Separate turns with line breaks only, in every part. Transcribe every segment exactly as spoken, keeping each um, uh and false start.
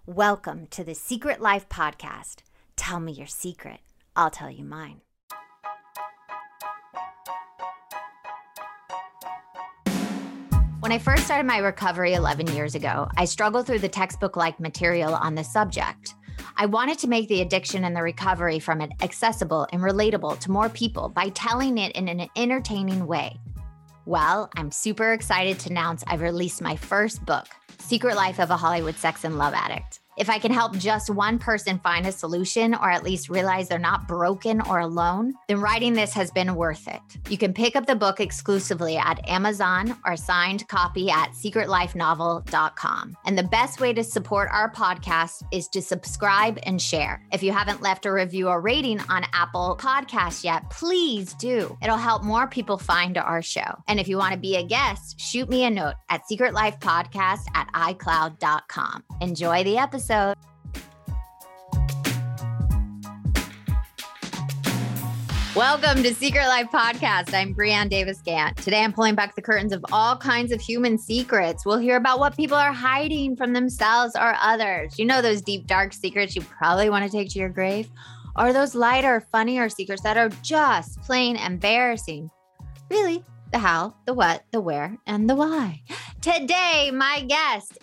Welcome to the Secret Life Podcast. Tell me your secret. I'll tell you mine. When I first started my recovery eleven years ago, I struggled through the textbook-like material on this subject. I wanted to make the addiction and the recovery from it accessible and relatable to more people by telling it in an entertaining way. Well, I'm super excited to announce I've released my first book, Secret Life of a Hollywood Sex and Love Addict. If I can help just one person find a solution or at least realize they're not broken or alone, then writing this has been worth it. You can pick up the book exclusively at Amazon or signed copy at secret life novel dot com. And the best way to support our podcast is to subscribe and share. If you haven't left a review or rating on Apple Podcasts yet, please do. It'll help more people find our show. And if you want to be a guest, shoot me a note at secret life podcast at i cloud dot com. Enjoy the episode. So, welcome to Secret Life Podcast. I'm Breanne Davis-Gant. Today, I'm pulling back the curtains of all kinds of human secrets. We'll hear about what people are hiding from themselves or others. You know, those deep, dark secrets you probably want to take to your grave, or those lighter, funnier secrets that are just plain embarrassing. Really, the how, the what, the where, and the why. Today, my guest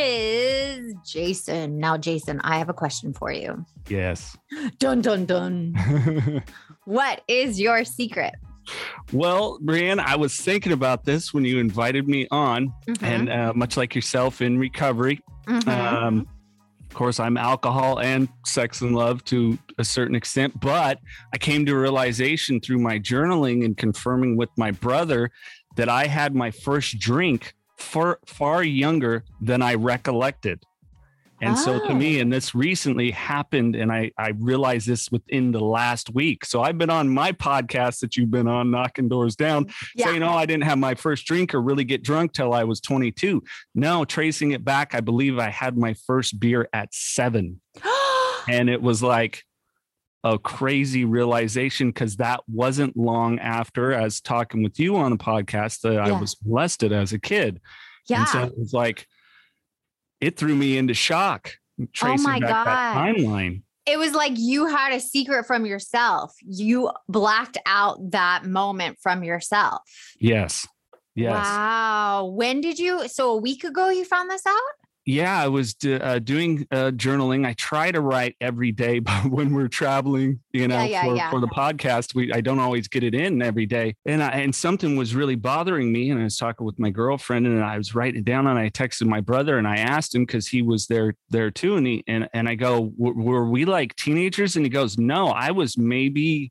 is Jason. Now, Jason, I have a question for you.
Yes.
Dun, dun, dun. What is your secret?
Well, Breanne, I was thinking about this when you invited me on, mm-hmm. and uh, much like yourself in recovery, mm-hmm. um, of course, I'm alcohol and sex and love to a certain extent, but I came to a realization through my journaling and confirming with my brother that I had my first drink far, far younger than I recollected. And oh. so to me, and this recently happened, and I, I realized this within the last week. So I've been on my podcast that you've been on, Knocking Doors Down, yeah. saying, oh, I didn't have my first drink or really get drunk till I was twenty-two. No, tracing it back, I believe I had my first beer at seven. And it was like a crazy realization because that wasn't long after, as talking with you on the podcast, that yeah. I was molested as a kid. Yeah. And so it was like, it threw me into shock. Tracing
oh my
back
God.
That timeline.
It was like you had a secret from yourself. You blacked out that moment from yourself.
Yes. Yes.
Wow. When did you, so a week ago you found this out?
Yeah, I was uh, doing uh, journaling. I try to write every day, but when we're traveling, you know, yeah, yeah, for, yeah. for the podcast, we I don't always get it in every day. And I, and something was really bothering me. And I was talking with my girlfriend, and I was writing it down. And I texted my brother, and I asked him because he was there there too. And he and and I go, were we like teenagers? And he goes, no, I was maybe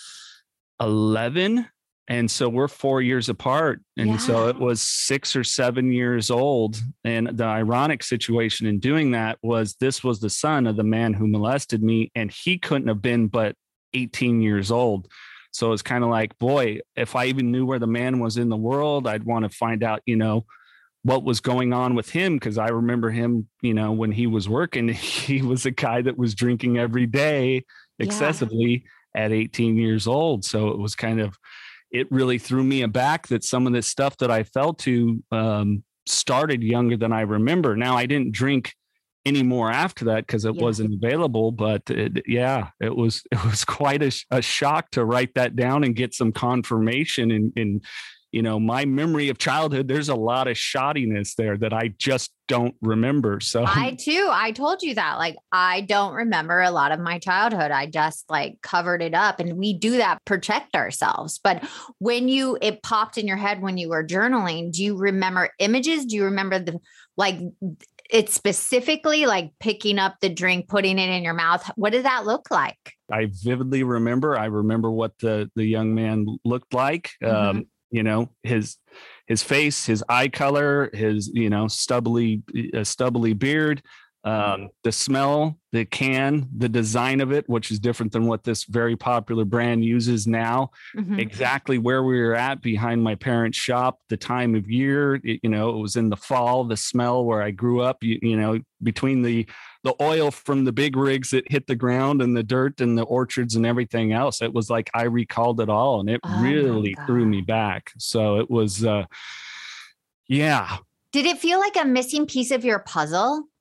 eleven. And so we're four years apart. And yeah. so it was six or seven years old. And the ironic situation in doing that was this was the son of the man who molested me. And he couldn't have been but eighteen years old. So it's kind of like, boy, if I even knew where the man was in the world, I'd want to find out, you know, what was going on with him. Because I remember him, you know, when he was working, he was a guy that was drinking every day excessively yeah. at eighteen years old. So it was kind of, it really threw me aback that some of this stuff that I fell to um, started younger than I remember. Now, I didn't drink anymore after that because it yeah. wasn't available. But it, yeah, it was it was quite a, a shock to write that down and get some confirmation. And, and you know, my memory of childhood, there's a lot of shoddiness there that I just don't remember. So
I too, I told you that, like, I don't remember a lot of my childhood. I just like covered it up, and we do that, protect ourselves. But when you, it popped in your head when you were journaling, do you remember images? Do you remember the, like it specifically, like picking up the drink, putting it in your mouth? What did that look like?
I vividly remember, I remember what the, the young man looked like. Mm-hmm. Um, You know, his his face, his eye color, his, you know, stubbly, uh, stubbly beard, um, the smell, the can, the design of it, which is different than what this very popular brand uses now. Mm-hmm. Exactly where we were at behind my parents' shop, the time of year, it, you know, it was in the fall, the smell where I grew up, you, you know, between the the oil from the big rigs that hit the ground and the dirt and the orchards and everything else. It was like I recalled it all, and it oh really threw me back. So it was, uh, yeah.
Did it feel like a missing piece of your puzzle?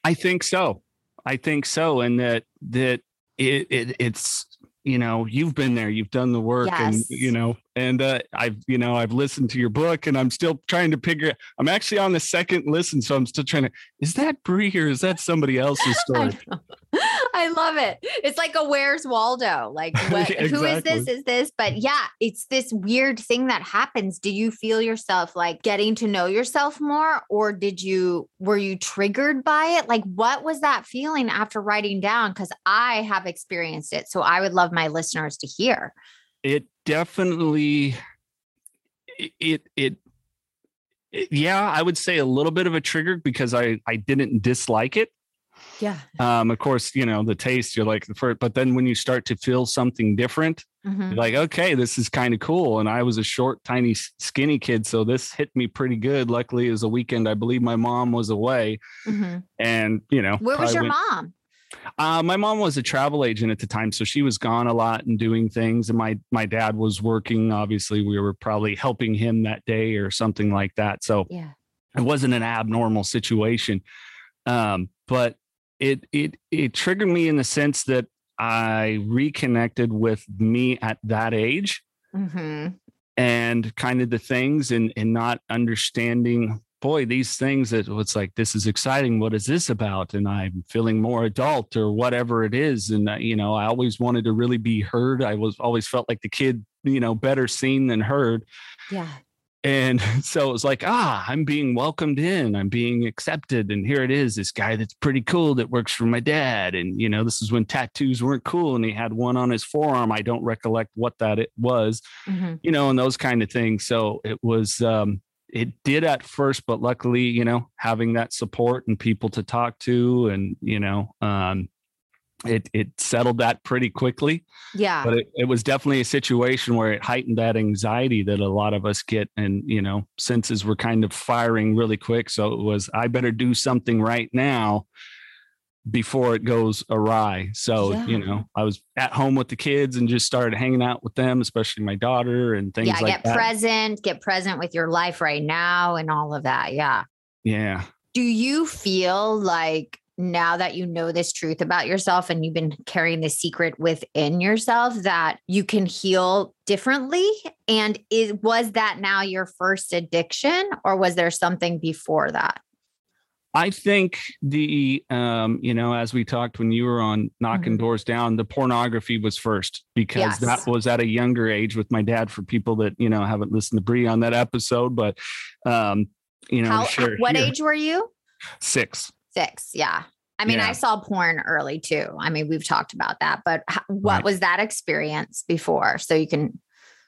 I think so. I think so. And that, that it, it it's, you know, you've been there, you've done the work
yes.
and, you know, and uh, I've, you know, I've listened to your book and I'm still trying to figure, I'm actually on the second listen. So I'm still trying to, is that Brie or is that somebody else's story?
I, I love it. It's like a Where's Waldo? Like, what, exactly. Who is this? Is this? But yeah, it's this weird thing that happens. Do you feel yourself like getting to know yourself more, or did you, were you triggered by it? Like, what was that feeling after writing down? Because I have experienced it. So I would love my listeners to hear.
It definitely, it, it, it, yeah, I would say a little bit of a trigger because I, I didn't dislike it.
Yeah.
Um, of course, you know, the taste, you're like the first, but then when you start to feel something different, mm-hmm. you're like, okay, this is kind of cool. And I was a short, tiny, skinny kid. So this hit me pretty good. Luckily, it was a weekend. I believe my mom was away mm-hmm. and, you know,
where was your
went,
mom?
Uh, my mom was a travel agent at the time. So she was gone a lot and doing things. And my, my dad was working. Obviously, we were probably helping him that day or something like that. So yeah. It wasn't an abnormal situation. Um, but It it it triggered me in the sense that I reconnected with me at that age mm-hmm. and kind of the things and, and not understanding, boy, these things that it's like, this is exciting. What is this about? And I'm feeling more adult or whatever it is. And, uh, you know, I always wanted to really be heard. I was always felt like the kid, you know, better seen than heard.
Yeah.
And so it was like, ah, I'm being welcomed in, I'm being accepted. And here it is, this guy that's pretty cool that works for my dad. And, you know, this is when tattoos weren't cool. And he had one on his forearm. I don't recollect what that it was, mm-hmm. you know, and those kind of things. So it was, um, it did at first, but luckily, you know, having that support and people to talk to and, you know, um, it it settled that pretty quickly.
Yeah.
But it, it was definitely a situation where it heightened that anxiety that a lot of us get. And, you know, senses were kind of firing really quick. So it was, I better do something right now before it goes awry. So, yeah. you know, I was at home with the kids and just started hanging out with them, especially my daughter and things
yeah,
like that.
Yeah, get present, get present with your life right now and all of that. Yeah.
Yeah.
Do you feel like now that you know this truth about yourself and you've been carrying this secret within yourself that you can heal differently? And is, was that now your first addiction or was there something before that?
I think the, um, you know, as we talked when you were on Knocking mm-hmm. Doors Down, the pornography was first because yes. that was at a younger age with my dad for people that, you know, haven't listened to Brie on that episode, but, um, you know,
How,
sure,
what
here.
age were you?
Six.
Six. Yeah. I mean, yeah. I saw porn early too. I mean, we've talked about that, but how, what right. was that experience before? So you can.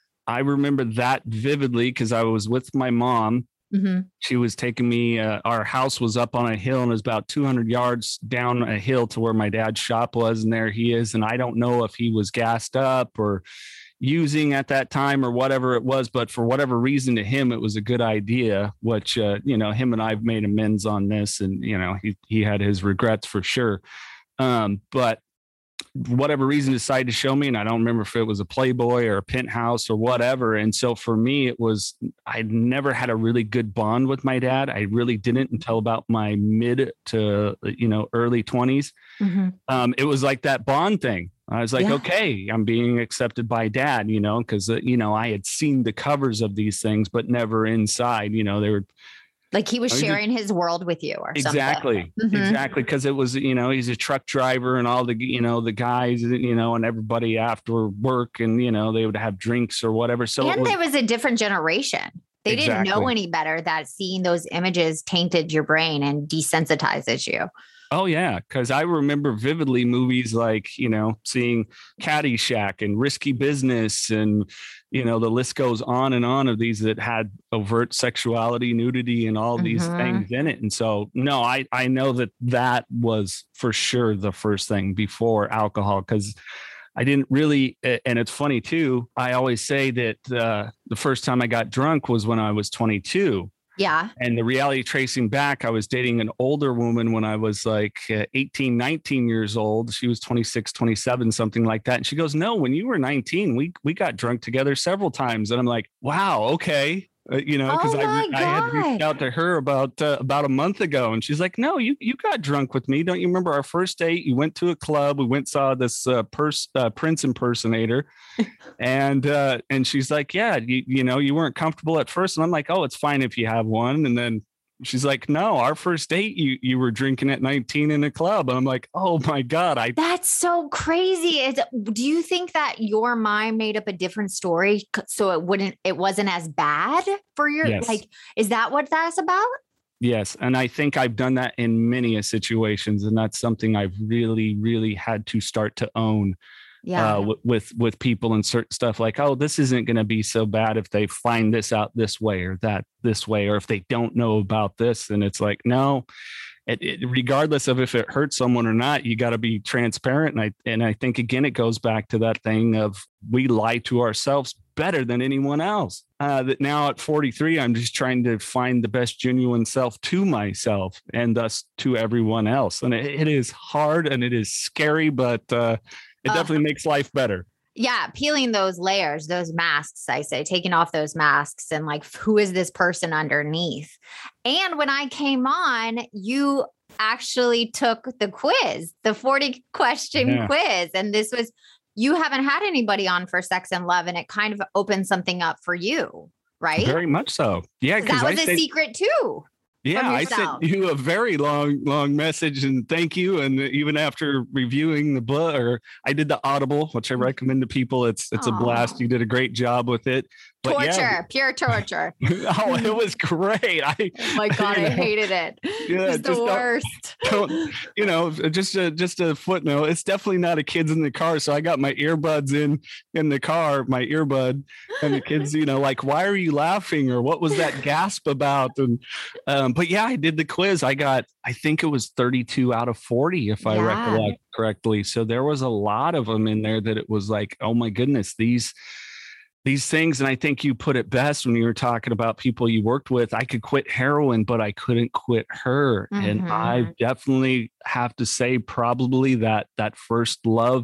I remember that vividly because I was with my mom. Mm-hmm. She was taking me, uh, our house was up on a hill and it was about two hundred yards down a hill to where my dad's shop was. And there he is. And I don't know if he was gassed up or using at that time or whatever it was, but for whatever reason to him, it was a good idea, which, uh, you know, him and I've made amends on this and, you know, he, he had his regrets for sure. Um, but whatever reason decided to show me, and I don't remember if it was a Playboy or a Penthouse or whatever. And so for me, it was, I never had a really good bond with my dad. I really didn't until about my mid to, you know, early twenties. Mm-hmm. Um, it was like that bond thing. I was like, yeah. okay, I'm being accepted by dad, you know, because, uh, you know, I had seen the covers of these things, but never inside, you know, they were.
Like he was sharing his world with you or
exactly,
something. Exactly.
Exactly. Because it was, you know, he's a truck driver and all the, you know, the guys, you know, and everybody after work and, you know, they would have drinks or whatever. So
and was, there was a different generation. They exactly. didn't know any better that seeing those images tainted your brain and desensitizes you.
Oh, yeah. Because I remember vividly movies like, you know, seeing Caddyshack and Risky Business and, you know, the list goes on and on of these that had overt sexuality, nudity, and all these mm-hmm. things in it. And so, no, I, I know that that was for sure the first thing before alcohol, because I didn't really. And it's funny, too. I always say that uh, the first time I got drunk was when I was twenty-two.
Yeah.
And the reality tracing back, I was dating an older woman when I was like uh, eighteen, nineteen years old. She was twenty-six, twenty-seven, something like that. And she goes, no, when you were nineteen, we, we got drunk together several times. And I'm like, wow, okay. uh, you know, because
oh
I, I had reached out to her about uh, about a month ago, and she's like, "No, you you got drunk with me. Don't you remember our first date? You went to a club. We went saw this uh, pers- uh, Prince impersonator, and uh, and she's like, yeah, you you know, you weren't comfortable at first, and I'm like, oh, it's fine if you have one, and then." She's like, no, our first date, you you were drinking at nineteen in a club. And I'm like, oh my God. I
That's so crazy. Is, do you think that your mind made up a different story so it wouldn't, it wasn't as bad for your,
yes.
like, is that what that's about?
Yes. And I think I've done that in many situations. And that's something I've really, really had to start to own.
Yeah.
Uh, with with people and certain stuff like, oh, this isn't going to be so bad if they find this out this way or that this way, or if they don't know about this. And it's like, no, it, it, regardless of if it hurts someone or not, you got to be transparent. And I and I think, again, it goes back to that thing of we lie to ourselves better than anyone else. Uh, that now at forty-three, I'm just trying to find the best genuine self to myself and thus to everyone else. And it, it is hard and it is scary, but uh it definitely uh, makes life better.
Yeah. Peeling those layers, those masks, I say, taking off those masks and like, who is this person underneath? And when I came on, you actually took the quiz, the forty question yeah. quiz. And this was, you haven't had anybody on for Sex and Love, and it kind of opened something up for you, right?
Very much so. Yeah.
That was
I
a
say-
secret too.
Yeah, I sent you a very long, long message and thank you. And even after reviewing the book, or I did the Audible, which I recommend to people. It's it's Aww. a blast. You did a great job with it.
But torture, yeah. pure torture.
Oh, it was great. I,
oh my God, I know, hated it.
Yeah,
it's the worst.
Don't, don't, you know, just a, just a footnote. It's definitely not a kids in the car. So I got my earbuds in in the car, my earbud, and the kids, you know, like, why are you laughing? Or what was that gasp about? And um, but yeah, I did the quiz. I got, I think it was thirty-two out of forty, if yeah. I recollect correctly. So there was a lot of them in there that it was like, oh my goodness, these. These things, and I think you put it best when you were talking about people you worked with. I could quit heroin, but I couldn't quit her. Mm-hmm. And I definitely have to say probably that that first love,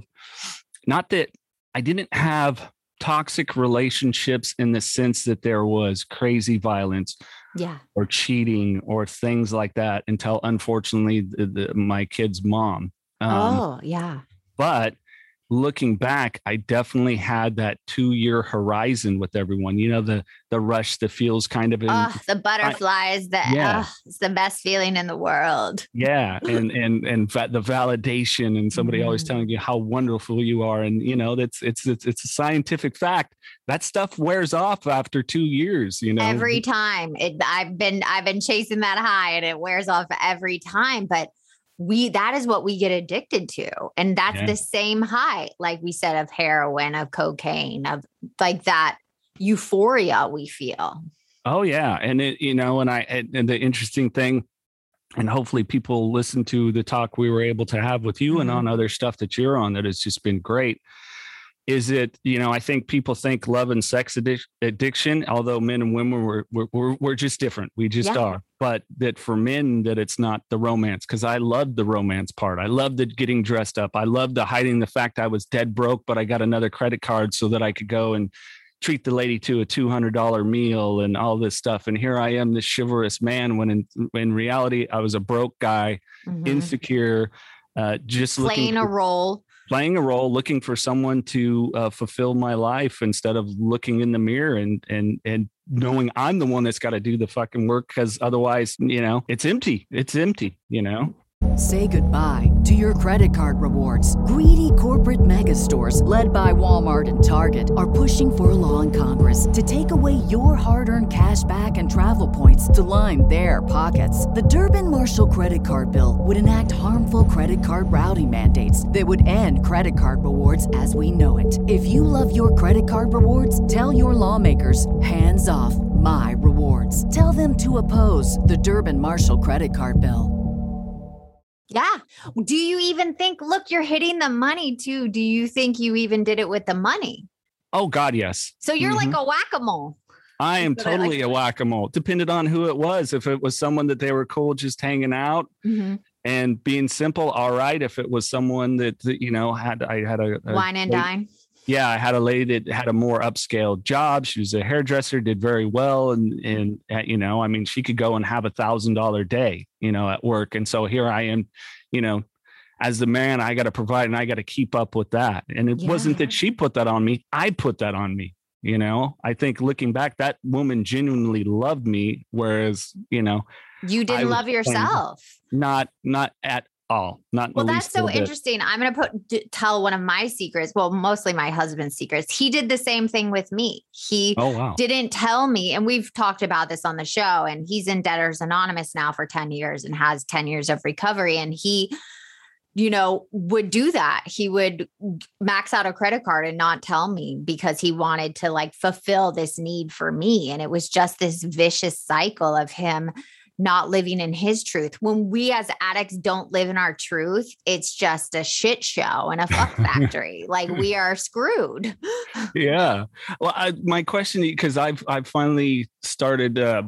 not that I didn't have toxic relationships in the sense that there was crazy violence
yeah.
or cheating or things like that until, unfortunately, the, the, my kid's mom.
Um, oh, yeah.
But looking back, I definitely had that two-year horizon with everyone. You know, the the rush that feels kind of in,
oh, the butterflies. The yeah. oh, it's the best feeling in the world.
Yeah, and and and va- the validation, and somebody mm-hmm. always telling you how wonderful you are, and you know that's it's it's it's a scientific fact. That stuff wears off after two years. You know,
every time. It, I've been I've been chasing that high, and it wears off every time. But we, that is what we get addicted to. And that's yeah. the same high, like we said, of heroin, of cocaine, of like that euphoria we feel.
Oh yeah. And it, you know, and I, and the interesting thing, and hopefully people listen to the talk we were able to have with you mm-hmm. and on other stuff that you're on, that has just been great. Is it, you know, I think people think love and sex addic- addiction, although men and women were, we're, we're, we're just different. We just yeah. are. But that for men, that it's not the romance, because I loved the romance part. I loved the getting dressed up. I loved the hiding the fact I was dead broke, but I got another credit card so that I could go and treat the lady to a two hundred dollars meal and all this stuff. And here I am, this chivalrous man, when in, in reality, I was a broke guy, mm-hmm. insecure, uh, just
playing
looking
a role.
playing a role, looking for someone to uh, fulfill my life instead of looking in the mirror and, and, and knowing I'm the one that's got to do the fucking work. Cause otherwise, you know, it's empty. It's empty, you know?
Say goodbye to your credit card rewards. Greedy corporate mega stores, led by Walmart and Target, are pushing for a law in Congress to take away your hard-earned cash back and travel points to line their pockets. The Durbin-Marshall credit card bill would enact harmful credit card routing mandates that would end credit card rewards as we know it. If you love your credit card rewards, tell your lawmakers, hands off my rewards. Tell them to oppose the Durbin-Marshall credit card bill.
Yeah. Do you even think, look, you're hitting the money too. Do you think you even did it with the money?
Oh God, yes.
So you're
mm-hmm.
like a whack-a-mole.
I am totally like- a whack-a-mole. Depended on who it was. If it was someone that they were cool, just hanging out mm-hmm. and being simple. All right. If it was someone that, that you know, had, I had a, a
wine and dine.
Yeah, I had a lady that had a more upscale job. She was a hairdresser, did very well. And, and uh, you know, I mean, she could go and have a thousand dollar day, you know, at work. And so here I am, you know, as the man, I got to provide and I got to keep up with that. And it yeah. wasn't that she put that on me. I put that on me. You know, I think looking back, that woman genuinely loved me. Whereas, you know,
you didn't love yourself.
Not, not at all. Not
well, that's so interesting. I'm going to put d- tell one of my secrets. Well, mostly my husband's secrets. He did the same thing with me. He
oh, wow.
didn't tell me. And we've talked about this on the show, and he's in Debtors Anonymous now for ten years and has ten years of recovery. And he, you know, would do that. He would max out a credit card and not tell me because he wanted to like fulfill this need for me. And it was just this vicious cycle of him not living in his truth. When we as addicts don't live in our truth, it's just a shit show and a fuck factory. Like we are screwed.
Yeah. Well, I, my question, because I've, I've finally started, uh,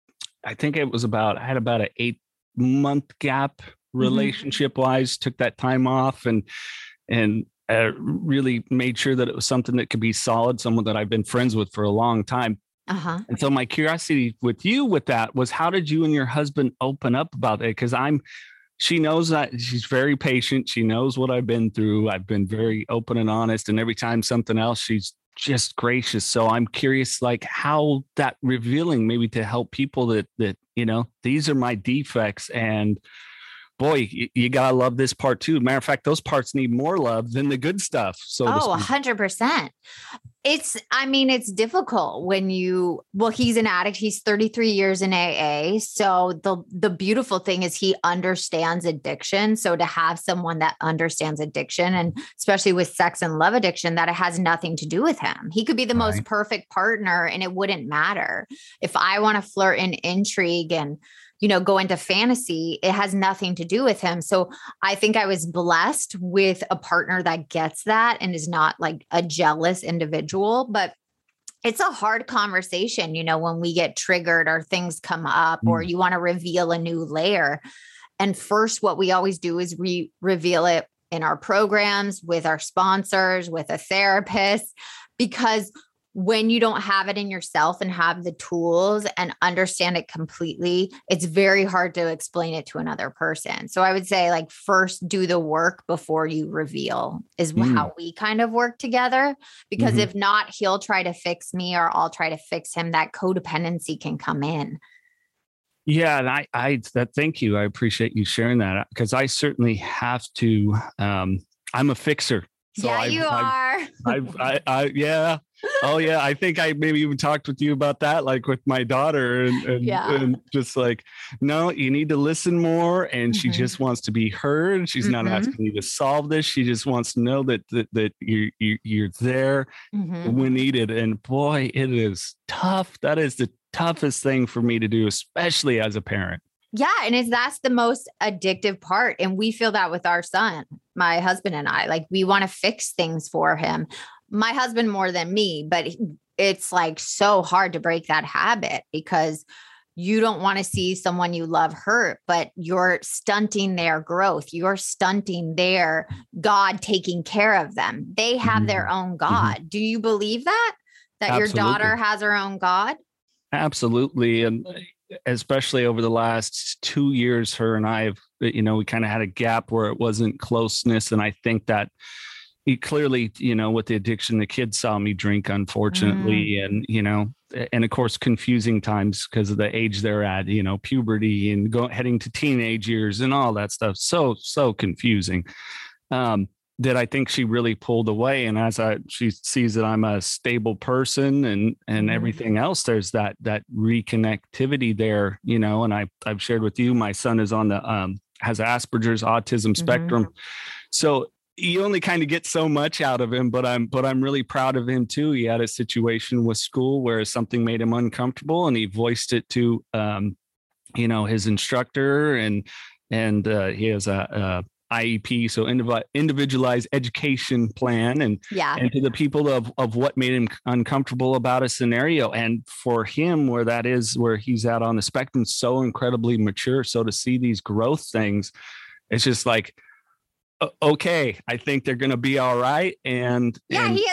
I think it was about, I had about an eight month gap relationship wise, mm-hmm. took that time off and, and uh, really made sure that it was something that could be solid, someone that I've been friends with for a long time.
Uh-huh.
And so my curiosity with you with that was, how did you and your husband open up about it? Because I'm, she knows that she's very patient. She knows what I've been through. I've been very open and honest. And every time something else, she's just gracious. So I'm curious, like how that revealing maybe to help people that, that, you know, these are my defects and boy, you, you gotta love this part too. Matter of fact, those parts need more love than the good stuff. So
oh, a hundred percent. It's, I mean, it's difficult when you, well, he's an addict. He's thirty-three years in A A. So the, the beautiful thing is he understands addiction. So to have someone that understands addiction, and especially with sex and love addiction, that it has nothing to do with him. He could be the right. most perfect partner and it wouldn't matter. If I want to flirt and intrigue and, you know, go into fantasy, it has nothing to do with him. So I think I was blessed with a partner that gets that and is not like a jealous individual, but it's a hard conversation, you know, when we get triggered or things come up mm. or you want to reveal a new layer. And first, what we always do is we reveal it in our programs with our sponsors, with a therapist, because when you don't have it in yourself and have the tools and understand it completely, it's very hard to explain it to another person. So I would say like first do the work before you reveal is mm. how we kind of work together, because mm-hmm. if not, he'll try to fix me or I'll try to fix him. That codependency can come in.
Yeah. And I, I, that, thank you. I appreciate you sharing that because I certainly have to, um, I'm a fixer.
So yeah, I've, you
I've,
are.
I've, I, I, yeah. Oh yeah. I think I maybe even talked with you about that, like with my daughter and, and,
yeah.
and just like, no, you need to listen more. And mm-hmm. she just wants to be heard. She's mm-hmm. not asking you to solve this. She just wants to know that, that, that you, you, you're there mm-hmm. when needed. And boy, it is tough. That is the toughest thing for me to do, especially as a parent.
Yeah. And it's, that's the most addictive part. And we feel that with our son, my husband and I, like we want to fix things for him. My husband more than me, but it's like so hard to break that habit because you don't want to see someone you love hurt, but you're stunting their growth. You're stunting their God taking care of them. They have mm-hmm. their own God. Mm-hmm. Do you believe that? That Absolutely. Your daughter has her own God?
Absolutely. And especially over the last two years, her and I have, you know, we kind of had a gap where it wasn't closeness. And I think that he clearly, you know, with the addiction, the kids saw me drink, unfortunately. Mm. And, you know, and of course, confusing times because of the age they're at, you know, puberty and go, heading to teenage years and all that stuff. So, so confusing. Um, that I think she really pulled away. And as I, she sees that I'm a stable person and, and mm. everything else, there's that, that reconnectivity there, you know, and I, I've shared with you, my son is on the, um, has Asperger's autism mm-hmm. spectrum. So you only kind of get so much out of him, but I'm, but I'm really proud of him too. He had a situation with school where something made him uncomfortable and he voiced it to, um, you know, his instructor and, and, uh, he has a, a I E P, so individualized education plan, and
yeah.
and to the people of, of what made him uncomfortable about a scenario. And for him, where that is, where he's at on the spectrum, so incredibly mature. So to see these growth things, it's just like, okay, I think they're going to be all right. And
yeah,
and,
he has better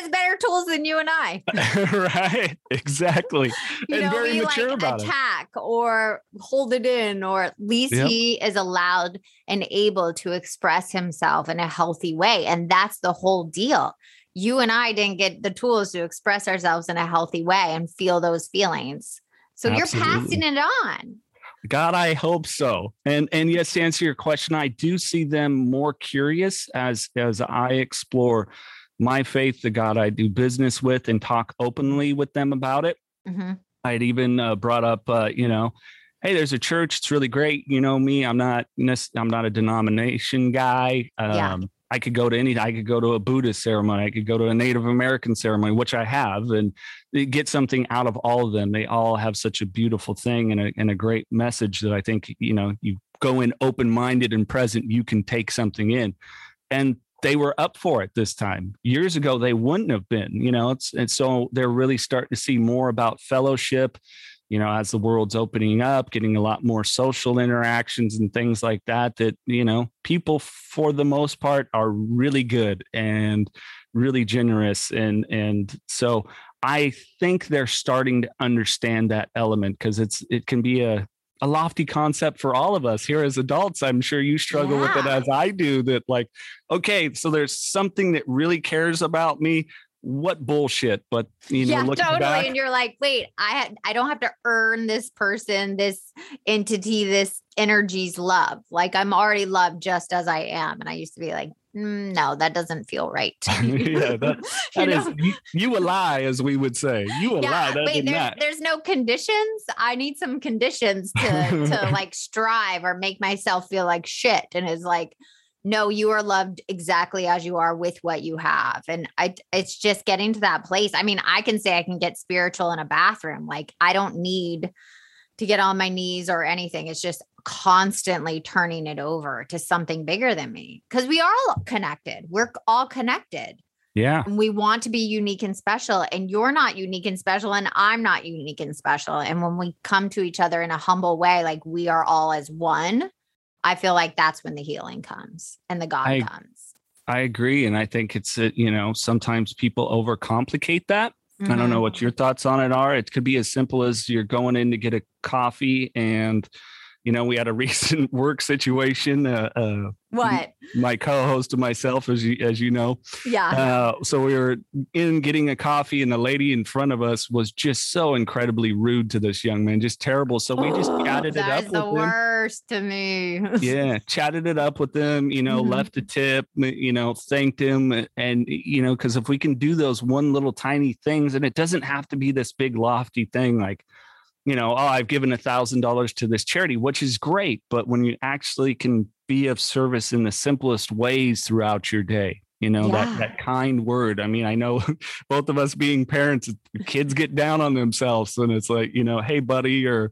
tools than you and I.
Right. Exactly.
You
and
know,
very
we
mature
like
about
attack it. Or hold it in, or at least
Yep.
he is allowed and able to express himself in a healthy way. And that's the whole deal. You and I didn't get the tools to express ourselves in a healthy way and feel those feelings. So
Absolutely.
you're passing it on.
God, I hope so. And and yes, to answer your question, I do see them more curious as as I explore my faith, the God I do business with, and talk openly with them about it.
Mm-hmm.
I'd even uh, brought up, uh, you know, hey, there's a church. It's really great. You know me. I'm not. I'm not a denomination guy. Um,
Yeah.
I could go to any. I could go to a Buddhist ceremony. I could go to a Native American ceremony, which I have, and get something out of all of them. They all have such a beautiful thing and a and a great message that I think, you know, you go in open-minded and present, you can take something in. And they were up for it this time. Years ago, they wouldn't have been. You know, it's and so they're really starting to see more about fellowship. You know, as the world's opening up, getting a lot more social interactions and things like that, that, you know, people for the most part are really good and really generous. And, and so I think they're starting to understand that element, because it's, it can be a, a lofty concept for all of us here as adults. I'm sure you struggle yeah. with it as I do, that like, okay, so there's something that really cares about me. What bullshit, but you know,
yeah,
looking
totally.
back,
and you're like, wait, I had, I don't have to earn this person, this entity, this energy's love. Like I'm already loved just as I am. And I used to be like, mm, no, that doesn't feel right.
yeah, that, that you is know? you, you a lie, as we would say. You a
yeah,
lie. That
wait, there's,
not.
there's no conditions. I need some conditions to to like strive or make myself feel like shit. And it's like, no, you are loved exactly as you are with what you have. And I, it's just getting to that place. I mean, I can say I can get spiritual in a bathroom. Like I don't need to get on my knees or anything. It's just constantly turning it over to something bigger than me, because we are all connected. We're all connected.
Yeah.
And we want to be unique and special, and you're not unique and special, and I'm not unique and special. And when we come to each other in a humble way, like we are all as one, I feel like that's when the healing comes and the God
I,
comes.
I agree. And I think it's, uh, you know, sometimes people overcomplicate that. Mm-hmm. I don't know what your thoughts on it are. It could be as simple as you're going in to get a coffee and, you know, we had a recent work situation. Uh, uh,
what?
My co-host and myself, as you as you know.
Yeah.
Uh, so we were in getting a coffee, and the lady in front of us was just so incredibly rude to this young man, just terrible. So we just
oh,
chatted it up.
That is the
with
worst him. to me.
yeah, chatted it up with him. You know, mm-hmm. left a tip. You know, thanked him, and you know, because if we can do those one little tiny things, and it doesn't have to be this big lofty thing like, you know, oh, I've given a thousand dollars to this charity, which is great. But when you actually can be of service in the simplest ways throughout your day, you know, yeah. that, that kind word. I mean, I know both of us being parents, kids get down on themselves, and it's like, you know, hey, buddy, or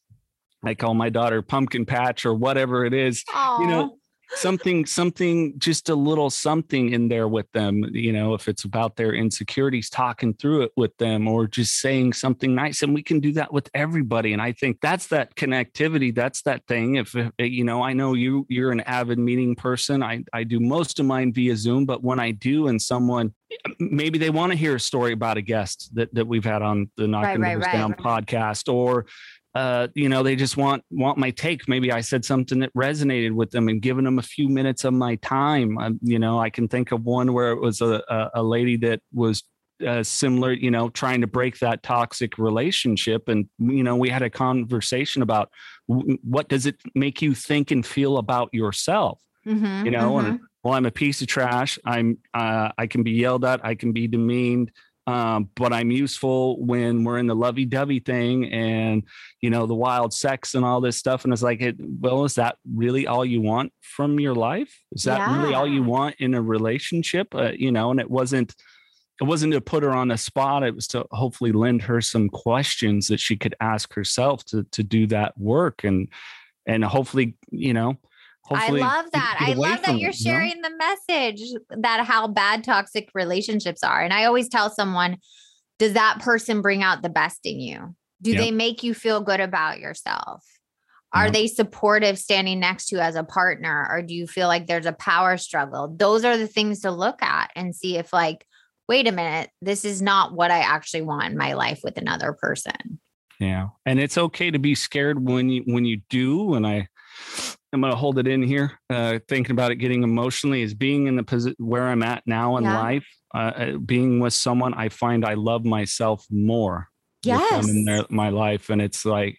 I call my daughter Pumpkin Patch or whatever it is, Aww. you know, something, something, just a little something in there with them, you know, if it's about their insecurities, talking through it with them, or just saying something nice. And we can do that with everybody. And I think that's that connectivity. That's that thing. If, you know, I know you, you're an avid meeting person. I, I do most of mine via Zoom, but when I do, and someone, maybe they want to hear a story about a guest that, that we've had on the Knocking
right,
Doors
right,
Down
right.
podcast, or Uh, you know, they just want want my take. Maybe I said something that resonated with them, and giving them a few minutes of my time. Um, you know, I can think of one where it was a a, a lady that was uh, similar, you know, trying to break that toxic relationship. And, you know, we had a conversation about w- what does it make you think and feel about yourself?
Mm-hmm,
you know,
mm-hmm.
and well, I'm a piece of trash. I'm uh, I can be yelled at. I can be demeaned. Um, but I'm useful when we're in the lovey-dovey thing and, you know, the wild sex and all this stuff. And it's like, it, well, is that really all you want from your life? Is that
yeah.
really all you want in a relationship? Uh, you know, and it wasn't, it wasn't to put her on the spot. It was to hopefully lend her some questions that she could ask herself to, to do that work. And, and hopefully, you know, Hopefully
I love that. I love that you're it, sharing you know? the message that how bad toxic relationships are. And I always tell someone, does that person bring out the best in you? Do yep. they make you feel good about yourself? Are yep. they supportive standing next to you as a partner? Or do you feel like there's a power struggle? Those are the things to look at and see if like, wait a minute, this is not what I actually want in my life with another person.
Yeah. And it's okay to be scared when you, when you do. And I, I'm going to hold it in here, uh, thinking about it, getting emotionally is being in the position where I'm at now in yeah. life, uh, being with someone, I find I love myself more.
Yes.
With them in their, my life. And it's like,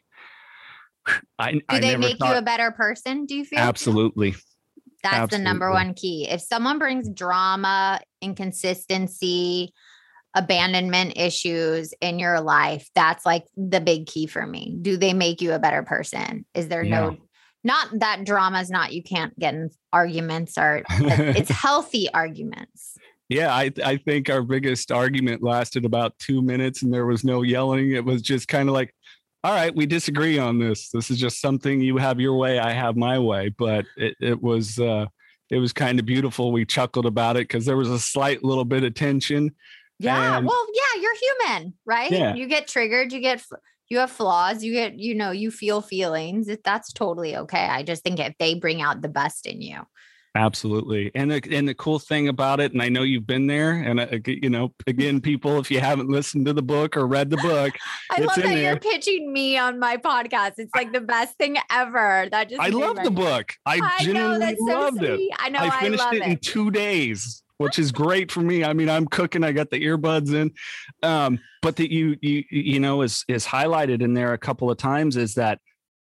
I,
do
I
they
never
make
thought,
you a better person? Do you feel?
Absolutely.
That's
absolutely.
the number one key. If someone brings drama, inconsistency, abandonment issues in your life, that's like the big key for me. Do they make you a better person? Is there yeah. no, not that drama is not, you can't get in arguments or it's healthy arguments.
Yeah, I, I think our biggest argument lasted about two minutes and there was no yelling. It was just kind of like, all right, we disagree on this. This is just something you have your way, I have my way. But it, it was uh, it was kind of beautiful. We chuckled about it because there was a slight little bit of tension.
Yeah, and, well, yeah, you're human, right?
Yeah.
You get triggered, you get, you have flaws, you get, you know, you feel feelings. That's totally okay. I just think if they bring out the best in you.
Absolutely. And the, and the cool thing about it, and I know you've been there, and uh, you know, again, people, if you haven't listened to the book or read the book,
I love that there. You're pitching me on my podcast. It's like the best thing ever. That just
I love the book. I, I genuinely know, loved so it.
I know.
I finished
I
it,
it
in two days, which is great for me. I mean, I'm cooking. I got the earbuds in, um, but that you you you know is is highlighted in there a couple of times is that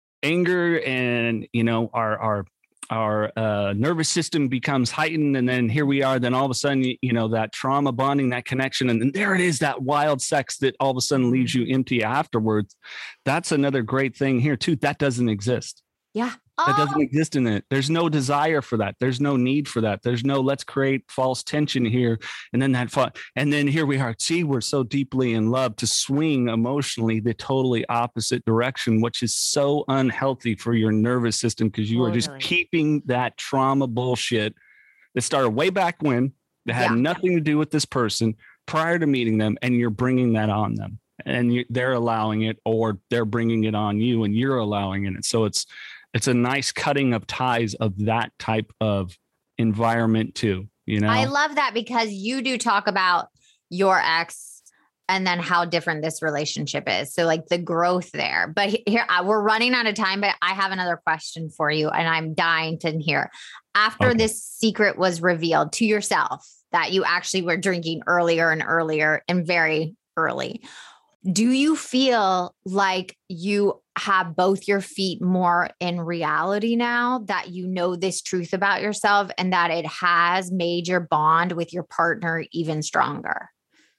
anger and you know our our our uh, nervous system becomes heightened. And then here we are, then all of a sudden, you, you know, that trauma bonding, that connection. And then there it is, that wild sex that all of a sudden leaves you empty afterwards. That's another great thing here too. That doesn't exist.
Yeah.
That
oh.
doesn't exist in it. There's no desire for that. There's no need for that. There's no, let's create false tension here. And then that fun. And then here we are. See, we're so deeply in love to swing emotionally the totally opposite direction, which is so unhealthy for your nervous system because you totally. Are just keeping that trauma bullshit that started way back when, that had yeah. nothing to do with this person prior to meeting them. And you're bringing that on them and you, they're allowing it, or they're bringing it on you and you're allowing it. So it's, It's a nice cutting of ties of that type of environment too, you know?
I love that because you do talk about your ex and then how different this relationship is. So like the growth there, but here we're running out of time, but I have another question for you and I'm dying to hear. After okay. this secret was revealed to yourself that you actually were drinking earlier and earlier and very early, do you feel like you have both your feet more in reality now that you know this truth about yourself and that it has made your bond with your partner even stronger?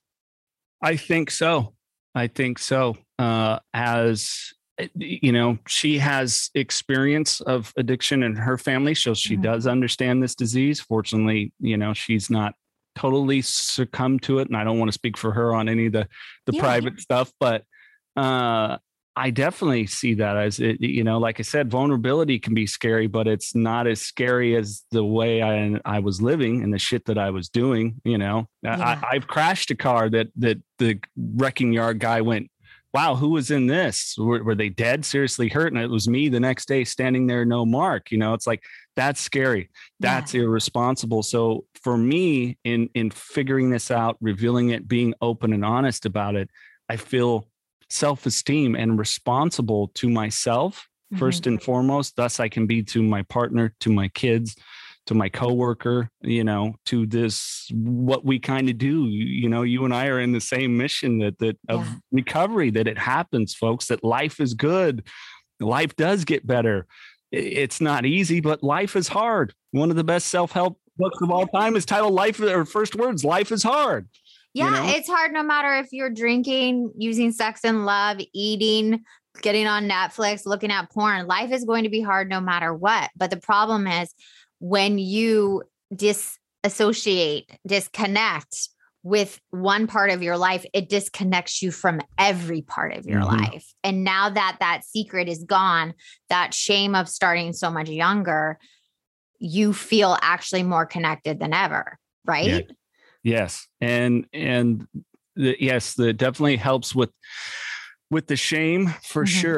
I think so. I think so. Uh, as you know, she has experience of addiction in her family, so she mm-hmm. does understand this disease. Fortunately, you know, she's not totally succumbed to it. And I don't want to speak for her on any of the, the yeah, private yeah. stuff, but uh, I definitely see that as it, you know, like I said, vulnerability can be scary, but it's not as scary as the way I, I was living and the shit that I was doing. You know, yeah. I, I've crashed a car that, that the wrecking yard guy went, wow, who was in this? Were, were they dead, seriously hurt? And it was me the next day standing there, no mark. You know, it's like, that's scary. That's yeah. irresponsible. So for me, in, in figuring this out, revealing it, being open and honest about it, I feel self-esteem and responsible to myself, mm-hmm. first and foremost. Thus I can be to my partner, to my kids, to my coworker, you know, to this, what we kind of do. You, you know, you and I are in the same mission that, that of yeah. recovery, that it happens, folks, that life is good. Life does get better. It's not easy, but life is hard. One of the best self-help books of all time is titled Life, or first words, Life is Hard.
Yeah,
you know?
It's hard no matter if you're drinking, using sex and love, eating, getting on Netflix, looking at porn. Life is going to be hard no matter what. But the problem is when you disassociate, disconnect with one part of your life, it disconnects you from every part of your mm-hmm. life. And now that that secret is gone, that shame of starting so much younger, you feel actually more connected than ever, right?
Yeah. Yes. And, and the, yes, that definitely helps with, with the shame for mm-hmm. sure.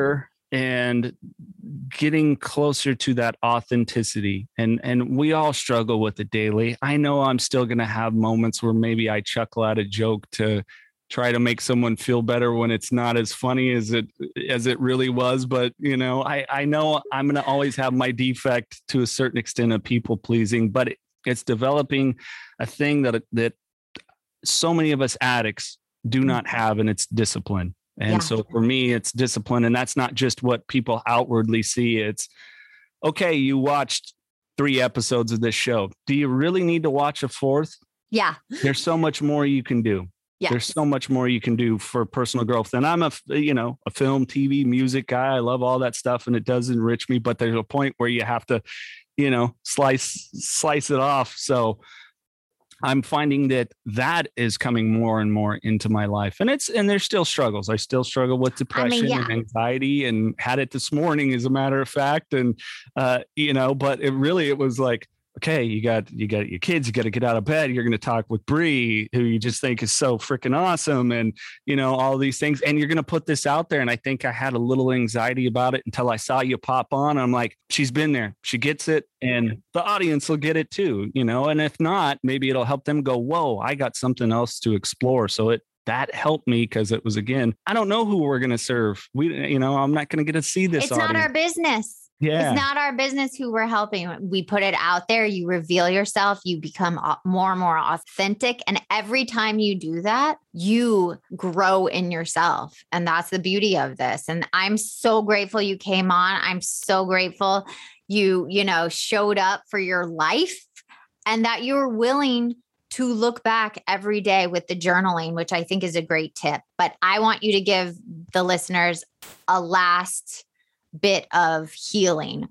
and getting closer to that authenticity. And, and we all struggle with it daily. I know I'm still going to have moments where maybe I chuckle at a joke to try to make someone feel better when it's not as funny as it, as it really was. But, you know, I, I know I'm going to always have my defect to a certain extent of people pleasing, but it, it's developing a thing that, that so many of us addicts do not have, and it's discipline. And yeah. so for me, it's discipline. And that's not just what people outwardly see. It's, okay, you watched three episodes of this show. Do you really need to watch a fourth?
Yeah.
There's so much more you can do.
Yes.
There's so much more you can do for personal growth. And I'm a, you know, a film, T V, music guy. I love all that stuff and it does enrich me, but there's a point where you have to, you know, slice, slice it off. So I'm finding that that is coming more and more into my life, and it's, and there's still struggles. I still struggle with depression I mean, yeah. and anxiety, and had it this morning, as a matter of fact. And, uh, you know, but it really, it was like, okay, you got, you got your kids, you got to get out of bed. You're going to talk with Bree, who you just think is so freaking awesome. And, you know, all these things, and you're going to put this out there. And I think I had a little anxiety about it until I saw you pop on. I'm like, she's been there, she gets it, and the audience will get it too, you know? And if not, maybe it'll help them go, whoa, I got something else to explore. So it, that helped me, because it was, again, I don't know who we're going to serve. We, you know, I'm not going to get to see this.
It's
audience.
Not our business.
Yeah.
It's not our business who we're helping. We put it out there. You reveal yourself. You become more and more authentic. And every time you do that, you grow in yourself. And that's the beauty of this. And I'm so grateful you came on. I'm so grateful you, you know, showed up for your life, and that you were willing to look back every day with the journaling, which I think is a great tip. But I want you to give the listeners a last bit of healing.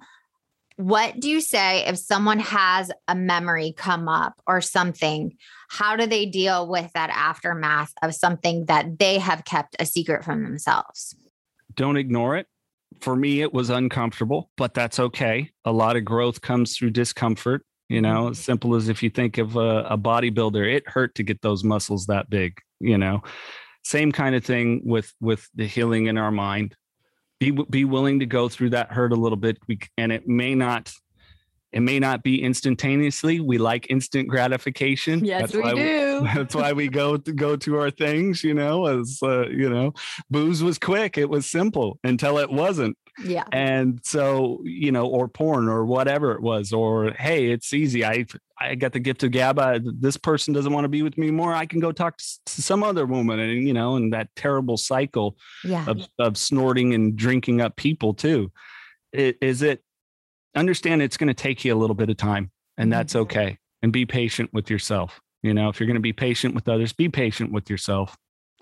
What do you say if someone has a memory come up or something? How do they deal with that aftermath of something that they have kept a secret from themselves?
Don't ignore it. For me, it was uncomfortable, but that's okay. A lot of growth comes through discomfort. You know, as simple as if you think of a, a bodybuilder, it hurt to get those muscles that big, you know. Same kind of thing with, with the healing in our mind. Be, be willing to go through that hurt a little bit. We, and it may not, it may not be instantaneously. We like instant gratification.
Yes,
that's
we
why
do.
We, that's why we go to go to our things, you know, as, uh, you know, booze was quick. It was simple until it wasn't.
Yeah.
And so, you know, or porn or whatever it was, or, hey, it's easy. I, I got the gift of gab. I, this person doesn't want to be with me anymore. I can go talk to, to some other woman, and, you know, and that terrible cycle
yeah.
of, of snorting and drinking up people too. It, is it, understand it's going to take you a little bit of time, and that's okay. And be patient with yourself. You know, if you're going to be patient with others, be patient with yourself.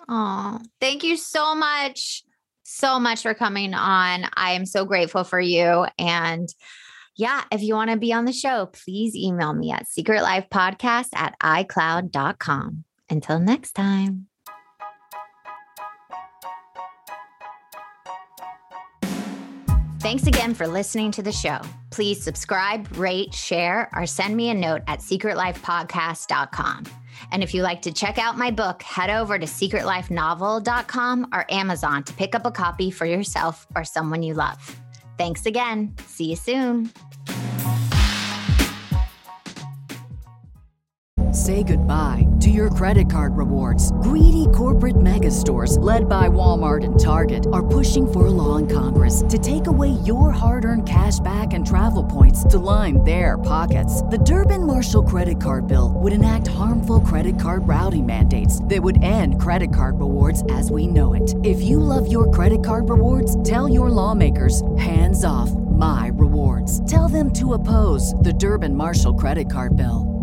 Oh, thank you so much. So much for coming on. I am so grateful for you. And yeah, if you want to be on the show, please email me at secret life podcast at i cloud dot com. Until next time. Thanks again for listening to the show. Please subscribe, rate, share, or send me a note at secret life podcast dot com. And if you like to check out my book, head over to secret life novel dot com or Amazon to pick up a copy for yourself or someone you love. Thanks again. See you soon.
Say goodbye to your credit card rewards. Greedy corporate mega stores, led by Walmart and Target, are pushing for a law in Congress to take away your hard-earned cash back and travel points to line their pockets. The Durbin-Marshall credit card bill would enact harmful credit card routing mandates that would end credit card rewards as we know it. If you love your credit card rewards, tell your lawmakers, hands off my rewards. Tell them to oppose the Durbin-Marshall credit card bill.